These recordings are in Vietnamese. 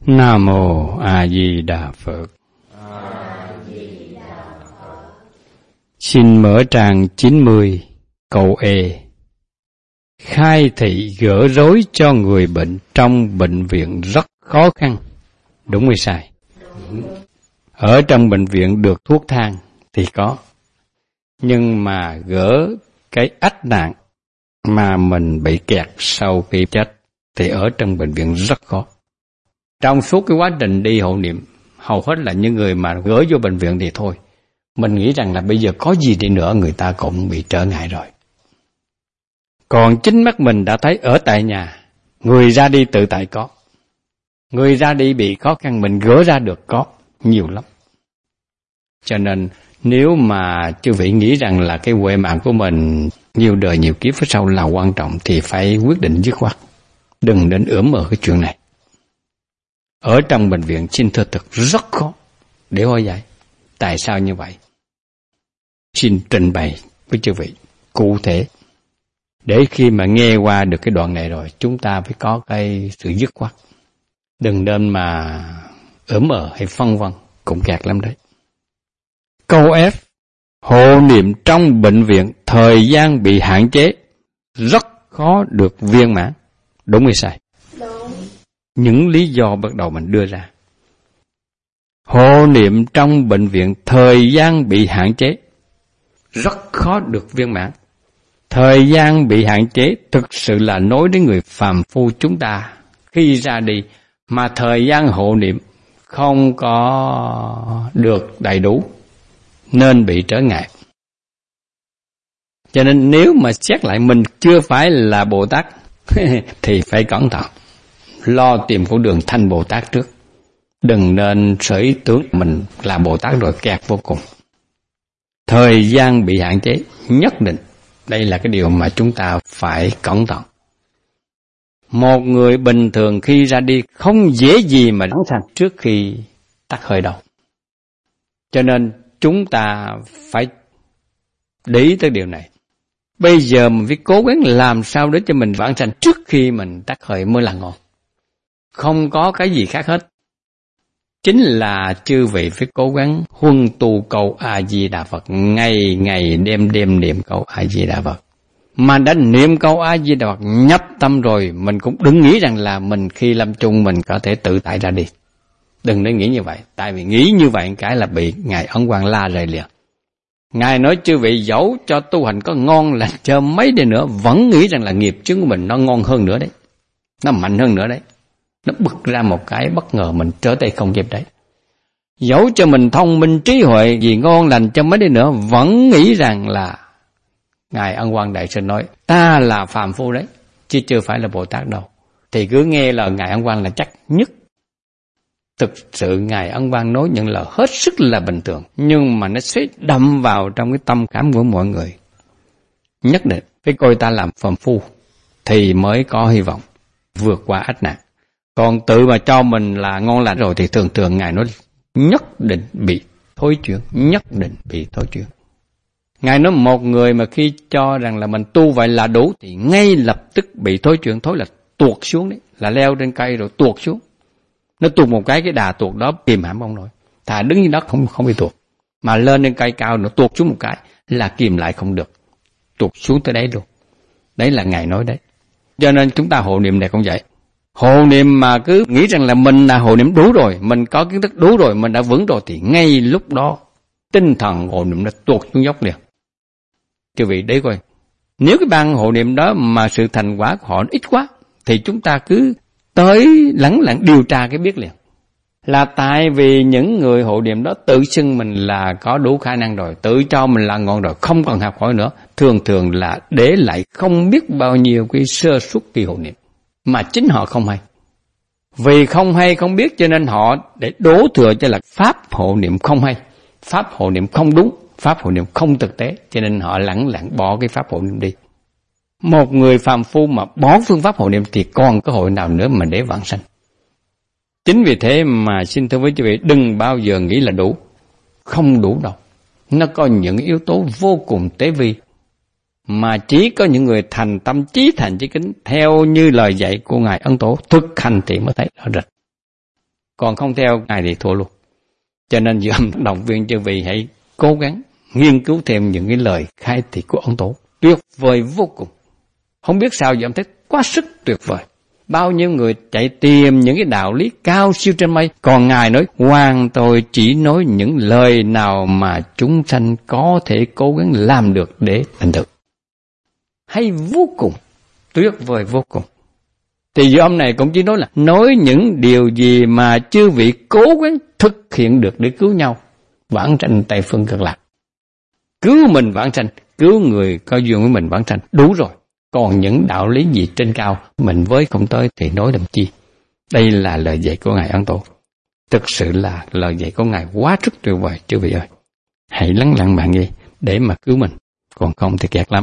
Nam Mô A Di Đà Phật. Xin mở trang 90 câu E. Khai thị gỡ rối cho người bệnh trong bệnh viện rất khó khăn. Đúng hay sai? Ở trong bệnh viện được thuốc thang thì có. Nhưng mà gỡ cái ách nạn mà mình bị kẹt sau khi chết thì ở trong bệnh viện rất khó. Trong suốt cái quá trình đi hộ niệm, hầu hết là những người mà gửi vô bệnh viện thì thôi. Mình nghĩ rằng là bây giờ có gì đi nữa người ta cũng bị trở ngại rồi. Còn chính mắt mình đã thấy ở tại nhà, người ra đi tự tại có. Người ra đi bị khó khăn mình gỡ ra được có, nhiều lắm. Cho nên nếu mà chư vị nghĩ rằng là cái huệ mạng của mình nhiều đời nhiều kiếp phía sau là quan trọng thì phải quyết định dứt khoát. Đừng đến ưỡm ở cái chuyện này. Ở trong bệnh viện xin thưa thật rất khó để hóa giải. Tại sao như vậy? Xin trình bày với chư vị cụ thể. Để khi mà nghe qua được cái đoạn này rồi, chúng ta phải có cái sự dứt khoát. Đừng nên mà ưỡm hay phân vân, cũng kẹt lắm đấy. Câu F. Hộ niệm trong bệnh viện thời gian bị hạn chế, rất khó được viên mãn. Đúng hay sai? Đúng. Những lý do bắt đầu mình đưa ra. Hộ niệm trong bệnh viện thời gian bị hạn chế, rất khó được viên mãn. Thời gian bị hạn chế thực sự là nói đến người phàm phu chúng ta khi ra đi mà thời gian hộ niệm không có được đầy đủ nên bị trở ngại. Cho nên nếu mà xét lại mình chưa phải là Bồ Tát thì phải cẩn thận, lo tìm con đường thành Bồ Tát trước. Đừng nên sở ý tưởng mình là Bồ Tát rồi kẹt vô cùng. Thời gian bị hạn chế nhất định. Đây là cái điều mà chúng ta phải cẩn thận. Một người bình thường khi ra đi không dễ gì mà đắng sanh trước khi tắt hơi đâu. Cho nên chúng ta phải để ý tới điều này. Bây giờ mình phải cố gắng làm sao để cho mình vãng sanh trước khi mình tắt hơi mới là ngon. Không có cái gì khác hết. Chính là chư vị phải cố gắng huân tu câu A-di-đà Phật, ngày ngày đêm đêm niệm câu A-di-đà Phật. Mà đã niệm câu A-di-đà Phật nhập tâm rồi, mình cũng đừng nghĩ rằng là mình khi lâm chung mình có thể tự tại ra đi. Đừng nên nghĩ như vậy, tại vì nghĩ như vậy cái là bị Ngài Ấn Quang la rầy liền. Ngài nói chư vị dẫu cho tu hành có ngon là chờ mấy đi nữa, vẫn nghĩ rằng là nghiệp chướng của mình nó ngon hơn nữa đấy. Nó mạnh hơn nữa đấy. Nó bật ra một cái bất ngờ mình trở tay không kịp đấy. Dẫu cho mình thông minh trí huệ gì ngon lành cho mấy đi nữa, vẫn nghĩ rằng là Ngài Ân Quang Đại Sư nói ta là phàm phu đấy, chứ chưa phải là Bồ Tát đâu. Thì cứ nghe lời Ngài Ân Quang là chắc nhất. Thực sự Ngài Ân Quang nói những lời hết sức là bình thường, nhưng mà nó sẽ đâm vào trong cái tâm khảm của mọi người. Nhất định phải coi ta làm phàm phu thì mới có hy vọng vượt qua ách nạn. Còn tự mà cho mình là ngon lành rồi thì thường thường Ngài nói nhất định bị thối chuyển, nhất định bị thối chuyển. Ngài nói một người mà khi cho rằng là mình tu vậy là đủ thì ngay lập tức bị thối chuyển, thối là tuột xuống đấy, là leo trên cây rồi tuột xuống. Nó tuột một cái đà tuột đó kìm hãm không nổi. Thà đứng như đất không bị tuột. Mà lên trên cây cao nó tuột xuống một cái là kìm lại không được. Tuột xuống tới đấy luôn. Đấy là Ngài nói đấy. Cho nên chúng ta hộ niệm này cũng vậy. Hộ niệm mà cứ nghĩ rằng là mình là hộ niệm đủ rồi, mình có kiến thức đủ rồi, mình đã vững rồi thì ngay lúc đó tinh thần hộ niệm nó tuột xuống dốc liền. Chư vị đấy coi, nếu cái ban hộ niệm đó mà sự thành quả của họ ít quá thì chúng ta cứ tới lẳng lặng điều tra cái biết liền. Là tại vì những người hộ niệm đó tự xưng mình là có đủ khả năng rồi, tự cho mình là ngon rồi, không còn học hỏi nữa. Thường thường là để lại không biết bao nhiêu cái sơ suất kỳ hộ niệm mà chính họ không hay. Vì không hay không biết cho nên họ để đổ thừa cho là pháp hộ niệm không hay, pháp hộ niệm không đúng, pháp hộ niệm không thực tế, cho nên họ lẳng lặng bỏ cái pháp hộ niệm đi. Một người phàm phu mà bỏ phương pháp hộ niệm thì còn có hội nào nữa mà để vãng sanh. Chính vì thế mà xin thưa với quý vị, đừng bao giờ nghĩ là đủ. Không đủ đâu. Nó có những yếu tố vô cùng tế vi. Mà chỉ có những người thành tâm chí thành chí kính theo như lời dạy của Ngài Ấn Tổ thực hành thì mới thấy rõ rệt. còn không theo Ngài thì thua luôn. Cho nên dùm động viên chư vị hãy cố gắng nghiên cứu thêm những cái lời khai thị của ông Tổ. Tuyệt vời vô cùng. Không biết sao dùm thấy quá sức tuyệt vời. Bao nhiêu người chạy tìm những cái đạo lý cao siêu trên mây, còn Ngài nói hoàn tôi chỉ nói những lời nào mà chúng sanh có thể cố gắng làm được để thành tựu. Hay vô cùng, tuyệt vời vô cùng. Thì giờ ông này cũng chỉ nói những điều gì mà chư vị cố gắng thực hiện được để cứu nhau, vãng sanh Tây phương Cực Lạc. Cứu mình vãng sanh, cứu người có duyên với mình vãng sanh, đủ rồi. Còn những đạo lý gì trên cao, mình với không tới thì nói làm chi. Đây là lời dạy của Ngài Ấn Tổ. Thực sự là lời dạy của Ngài quá sức tuyệt vời, chư vị ơi. Hãy lắng lặng bạn nghe để mà cứu mình, còn không thì kẹt lắm.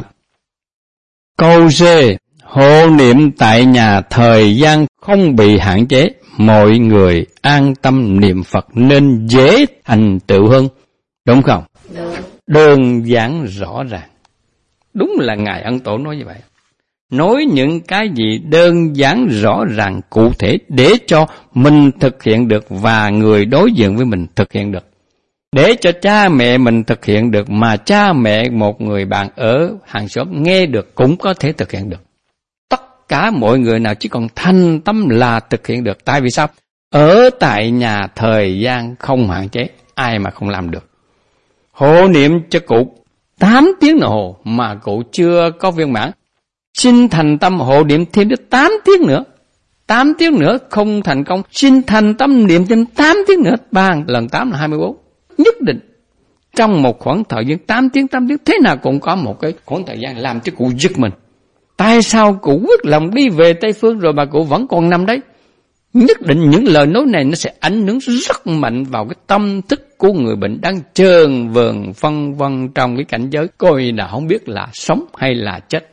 Câu C. Hộ niệm tại nhà thời gian không bị hạn chế, mọi người an tâm niệm Phật nên dễ thành tựu hơn. Đúng không? Đúng. Đơn giản rõ ràng. Đúng là Ngài Ấn Tổ nói như vậy. Nói những cái gì đơn giản rõ ràng cụ thể để cho mình thực hiện được và người đối diện với mình thực hiện được. Để cho cha mẹ mình thực hiện được mà cha mẹ một người bạn ở hàng xóm nghe được cũng có thể thực hiện được. Tất cả mọi người nào chỉ còn thành tâm là thực hiện được. Tại vì sao? Ở tại nhà thời gian không hạn chế, ai mà không làm được. Hộ niệm cho cụ 8 tiếng đồng hồ mà cụ chưa có viên mãn. Xin thành tâm hộ niệm thêm đến 8 tiếng nữa. 8 tiếng nữa không thành công, xin thành tâm niệm thêm 8 tiếng nữa. 3 lần 8 là 24. Nhất định trong một khoảng thời gian 8 tiếng, thế nào cũng có một cái khoảng thời gian làm cho cụ giật mình. Tại sao cụ quyết lòng đi về Tây Phương rồi mà cụ vẫn còn nằm đấy? Nhất định những lời nói này nó sẽ ảnh hưởng rất mạnh vào cái tâm thức của người bệnh đang chờn vờn phân vân trong cái cảnh giới coi là không biết là sống hay là chết.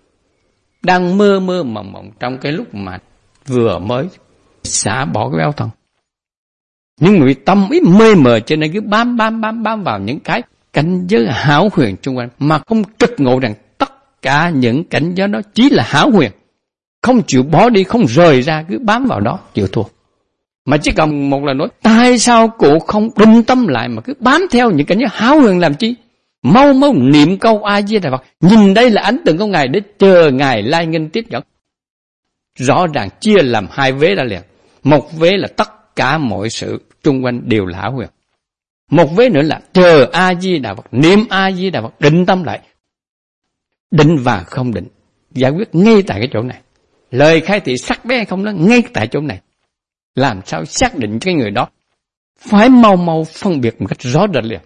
Đang mơ mơ mộng mộng trong cái lúc mà vừa mới xả bỏ cái béo thân. Nhưng người tâm ý mê mờ cho nên cứ bám vào những cái cảnh giới hão huyền xung quanh mà không trực ngộ rằng tất cả những cảnh giới đó chỉ là hão huyền. Không chịu bỏ đi, không rời ra, cứ bám vào đó, chịu thua. Mà chỉ cần một lời nói, tại sao cụ không định tâm lại mà cứ bám theo những cảnh giới hão huyền làm chi? Mau niệm câu A Di Đà Phật, nhìn đây là ánh tượng của Ngài để chờ Ngài lai nghênh tiếp dẫn. Rõ ràng chia làm hai vế ra liền. Một vế là tất cả mọi sự xung quanh đều là hão huyền. Một vế nữa là chờ A Di Đà Phật, niệm A Di Đà Phật, định tâm lại. Định và không định, giải quyết ngay tại cái chỗ này. Lời khai thị sắc bén hay không đó ngay tại chỗ này. Làm sao xác định cái người đó phải mau phân biệt một cách rõ rệt liền.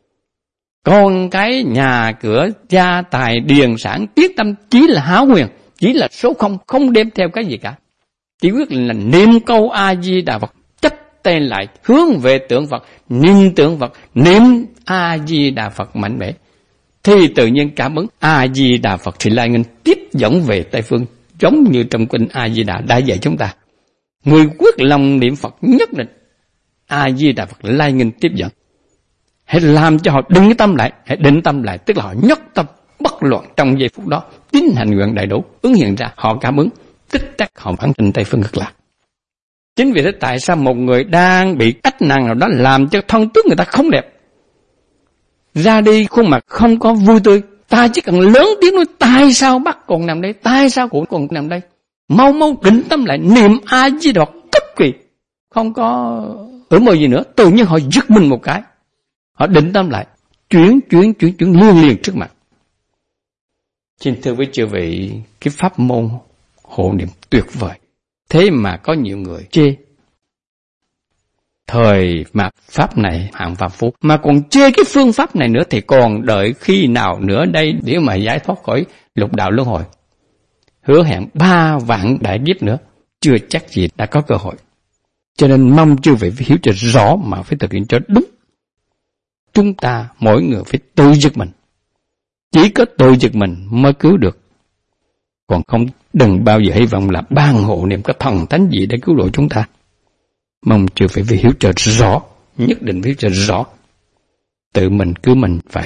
Còn cái nhà cửa gia tài điền sản tiết tâm chỉ là hão huyền, chỉ là số không đem theo cái gì cả. Chỉ quyết là niệm câu A Di Đà Phật, chấp tên lại hướng về tượng Phật, niệm tượng Phật, niệm A Di Đà Phật mạnh mẽ. Thì tự nhiên cảm ứng A Di Đà Phật thì lai nghênh tiếp dẫn về Tây Phương, giống như trong kinh A Di Đà đã dạy chúng ta. Người quyết lòng niệm Phật nhất định A Di Đà Phật lai nghênh tiếp dẫn. Hãy làm cho họ định tâm lại, tức là họ nhất tâm bất loạn trong giây phút đó, tín hành nguyện đầy đủ, ứng hiện ra, họ cảm ứng, tích tắc họ vãng sanh Tây Phương Cực Lạc. Chính vì thế tại sao một người đang bị ách nạn nào đó làm cho thân tướng người ta không đẹp, ra đi khuôn mặt không có vui tươi, ta chỉ cần lớn tiếng nói tại sao bác còn nằm đây, tại sao cụ còn nằm đây, mau định tâm lại, niệm A Di Đà Phật cực kỳ, không có mơ gì nữa, tự nhiên họ giật mình một cái, họ định tâm lại, chuyển liền trước mặt. Xin thưa với chư vị, cái pháp môn hộ niệm tuyệt vời, thế mà có nhiều người chê. Thời mà pháp này hạng phàm phu mà còn chê cái phương pháp này nữa thì còn đợi khi nào nữa đây để mà giải thoát khỏi lục đạo luân hồi. Hứa hẹn 3 vạn đại kiếp nữa, chưa chắc gì đã có cơ hội. Cho nên mong chư vị phải hiểu cho rõ mà phải thực hiện cho đúng. Chúng ta mỗi người phải tự giật mình. Chỉ có tự giật mình mới cứu được. Còn không đừng bao giờ hy vọng là ban hộ niệm có thần thánh gì để cứu độ chúng ta. Mong chư phải hiểu cho rõ, nhất định phải hiểu cho rõ. Tự mình cứu mình vậy.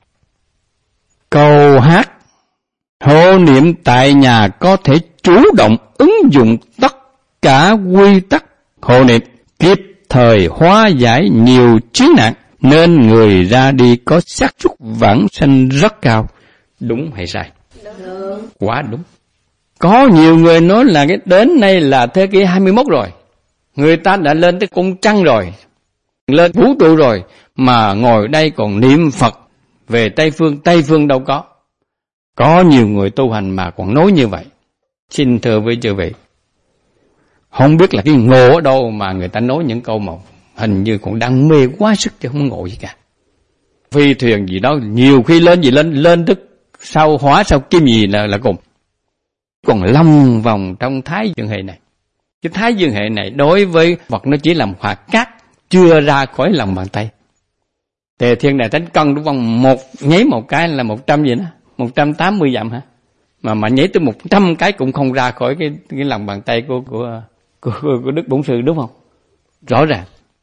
Câu hát. Hộ niệm tại nhà có thể chủ động ứng dụng tất cả quy tắc hộ niệm kịp thời hóa giải nhiều chiến nạn, nên người ra đi có xác suất vãng sanh rất cao. Đúng hay sai? Đúng. Quá đúng. Có nhiều người nói là cái đến nay là thế kỷ 21 rồi, người ta đã lên tới cung trăng rồi, lên vũ trụ rồi, mà ngồi đây còn niệm Phật về Tây Phương. Tây Phương đâu có. Có nhiều người tu hành mà còn nói như vậy. Xin thưa với chư vị, không biết là cái ngộ ở đâu mà người ta nói những câu mà hình như cũng đang mê quá sức chứ không ngộ gì cả. Phi thuyền gì đó nhiều khi lên gì lên tức sao hóa sao kim gì là cùng. Còn long vòng trong Thái Dương hệ này. Cái Thái Dương hệ này đối với Phật nó chỉ là một hạt cát chưa ra khỏi lòng bàn tay. Tề Thiên Đại Thánh cân đúng không? Nháy một cái là 100 gì đó, 180 dặm hả? Mà nhảy tới 100 cái cũng không ra khỏi cái lòng bàn tay của Đức Bổn Sư, đúng không? Rõ ràng.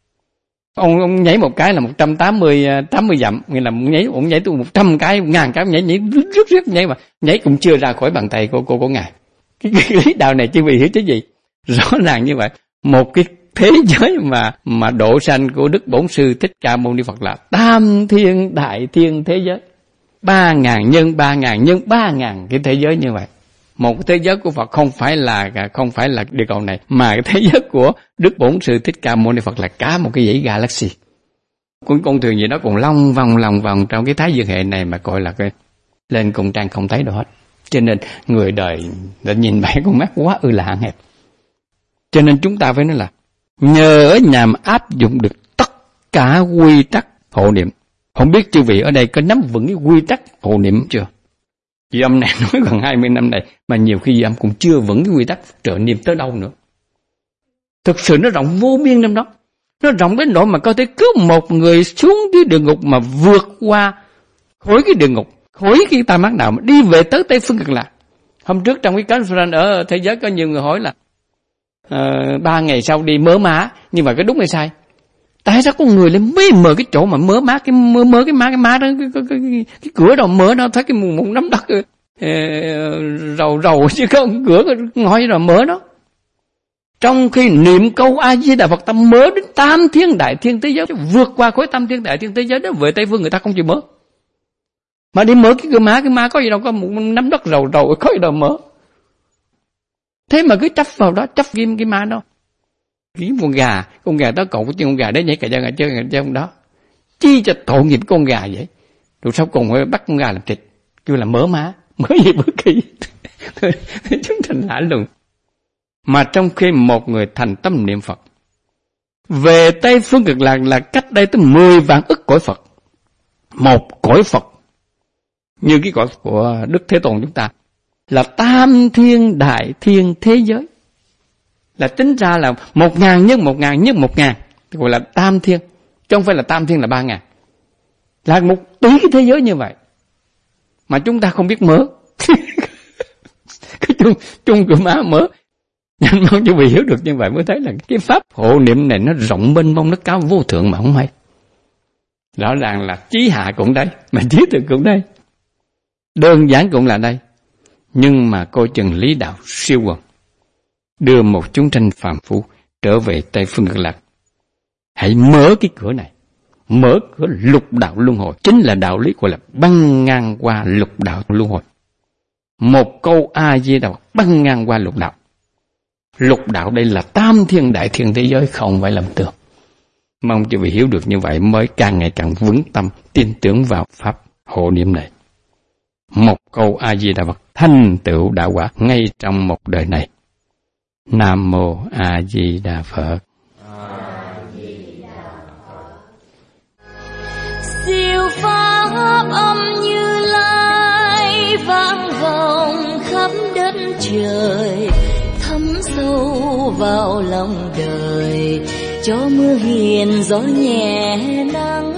Ông nhảy một cái là 180 dặm, nghĩa là ông nhảy tới 100 cái, 1000 cái, nhảy rất nhảy mà nhảy cũng chưa ra khỏi bàn tay của ngài. Cái lý đạo này chưa bị hiểu chứ gì? Rõ ràng như vậy. Một cái thế giới mà độ sanh của Đức Bổn Sư Thích Ca Mâu Ni Phật là tam thiên đại thiên thế giới. 3000 nhân 3000 nhân 3000 cái thế giới như vậy. Một cái thế giới của Phật không phải là địa cầu này, mà cái thế giới của Đức Bổn Sư Thích Ca Mâu Ni Phật là cả một cái dãy galaxy. Con thuyền gì đó còn long vòng trong cái Thái Dương hệ này mà gọi là cái lên cùng trang không thấy đâu hết. Cho nên người đời đã nhìn bảy con mắt quá là hạn hẹp. Cho nên chúng ta phải nói là nhờ ở nhằm áp dụng được tất cả quy tắc hộ niệm. Không biết chư vị ở đây có nắm vững cái quy tắc hộ niệm chưa? Dì âm này nói gần 20 năm này mà nhiều khi dì âm cũng chưa vững cái quy tắc trợ niệm tới đâu nữa. Thực sự nó rộng vô biên trong đó. Nó rộng đến nỗi mà có thể cứu một người xuống dưới địa ngục mà vượt qua khỏi cái địa ngục, khỏi cái tam ác đạo mà đi về tới Tây Phương Cực Lạc. Hôm trước trong cái conference ở thế giới có nhiều người hỏi là 3 ngày sau đi mớ má, nhưng mà cái đúng hay sai? Tại sao có người lại mê mờ cái chỗ mà mớ má cái má đó cái cửa đâu mớ đó thấy cái một nắm đất rầu chứ có cửa ngói rồi mớ đó. Trong khi niệm câu A Di Đà Phật ta mớ đến tam thiên đại thiên thế giới, vượt qua khối tam thiên đại thiên thế giới đó về Tây Phương người ta không chịu mớ. Mà đi mớ cái má có gì đâu, có một nắm đất rầu có gì đâu mớ. Thế mà cứ chấp vào đó, chấp ghim cái má đó. Kiếm con gà đó cậu con gà đấy nhảy cả chân đó. Chi cho tội nghiệp con gà vậy. Rồi sau cùng phải bắt con gà làm thịt, kêu là mớ má, mớ gì bữa kỳ. Chúng thành lạ lùng. Mà trong khi một người thành tâm niệm Phật, về Tây Phương Cực Lạc là cách đây tới 10 vạn ức cõi Phật. Một cõi Phật như cái cõi của Đức Thế Tôn chúng ta là tam thiên đại thiên thế giới. Là tính ra là 1000 nhân 1000 nhân 1000, gọi là tam thiên, chứ không phải là tam thiên là 3000. Là 1 tỷ cái thế giới như vậy. Mà chúng ta không biết mớ. Cái chung của má mớ. Nên mong chú vị hiểu được như vậy mới thấy là cái pháp hộ niệm này nó rộng mênh mông, nó cao vô thượng mà không hay. Rõ ràng là trí hạ cũng đây, mà trí tuệ cũng đây. Đơn giản cũng là đây. Nhưng mà coi chừng lý đạo siêu quần, đưa một chúng sanh phàm phu trở về Tây Phương Cực Lạc. Hãy mở cái cửa này, mở cửa lục đạo luân hồi, chính là đạo lý gọi là băng ngang qua lục đạo luân hồi. Một câu A Di Đà băng ngang qua lục đạo. Lục đạo đây là tam thiên đại thiên thế giới, không phải lầm tưởng. Mong cho vị hiểu được như vậy mới càng ngày càng vững tâm tin tưởng vào pháp hộ niệm này. Một câu A Di Đà Phật thành tựu đạo quả ngay trong một đời này. Nam mô A Di Đà Phật. Siêu pháp âm Như Lai vang vọng khắp đất trời, thấm sâu vào lòng đời, cho mưa hiền gió nhẹ nắng